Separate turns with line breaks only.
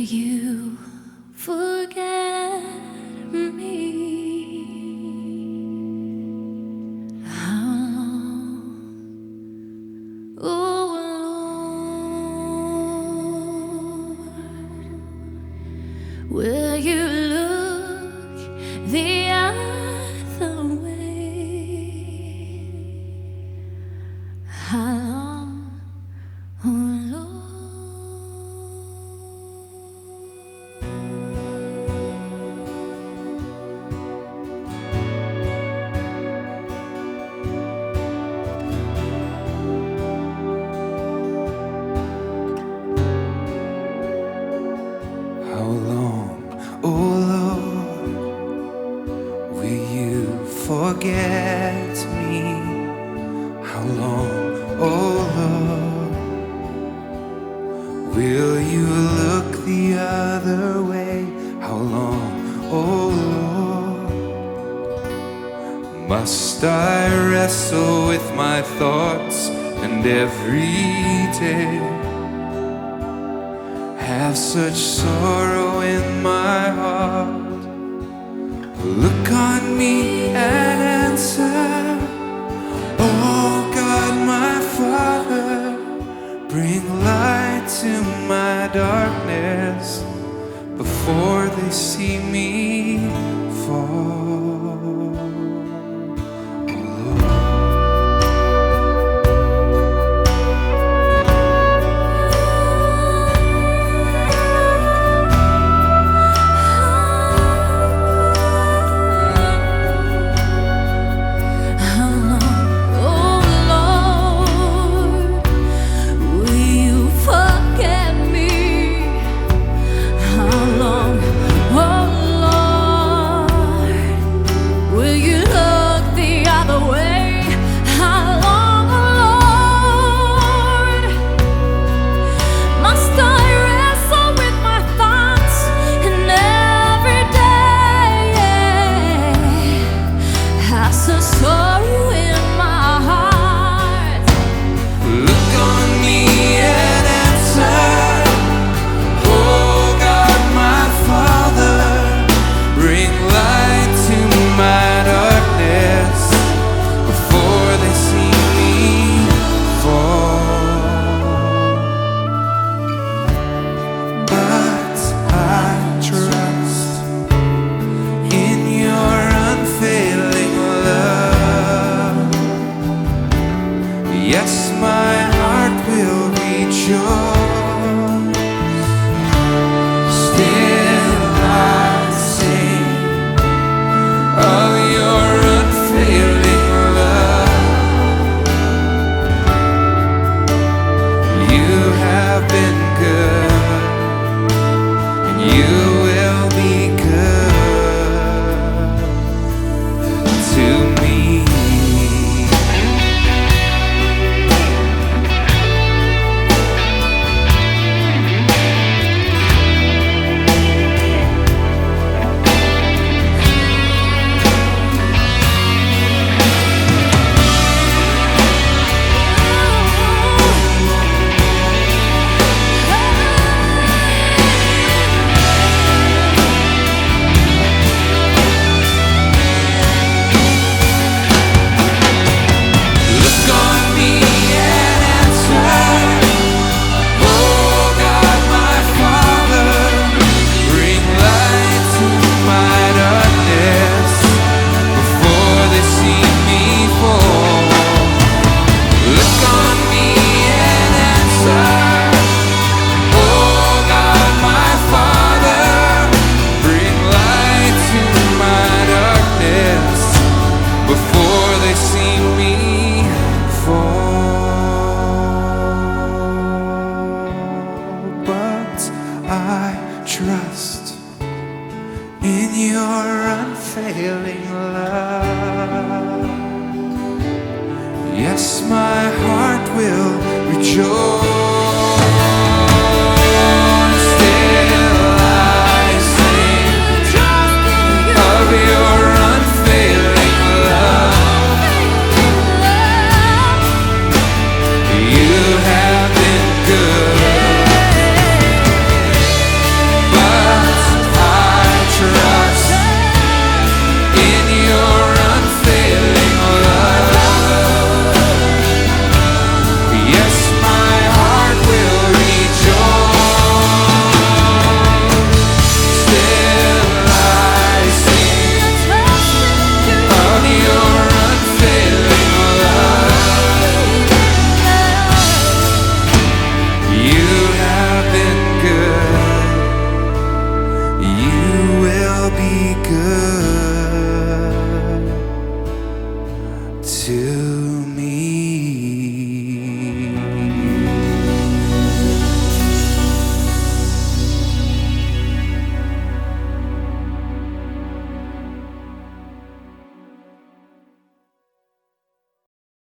you forget me? How long, oh Lord, will you look the other way? How long, oh Lord?
How long, oh Lord, will you forget me? How long, oh Lord, will you look the other way? How long, oh Lord, must I wrestle with my thoughts and every day have such sorrow in my heart? Look on me and answer, oh God, my Father, bring light to my darkness before they see me fall. Yes, my heart will rejoice. Still I sing of your unfailing love. You have been good, and you will be good to me. Trust in your unfailing love. Yes, my heart will rejoice.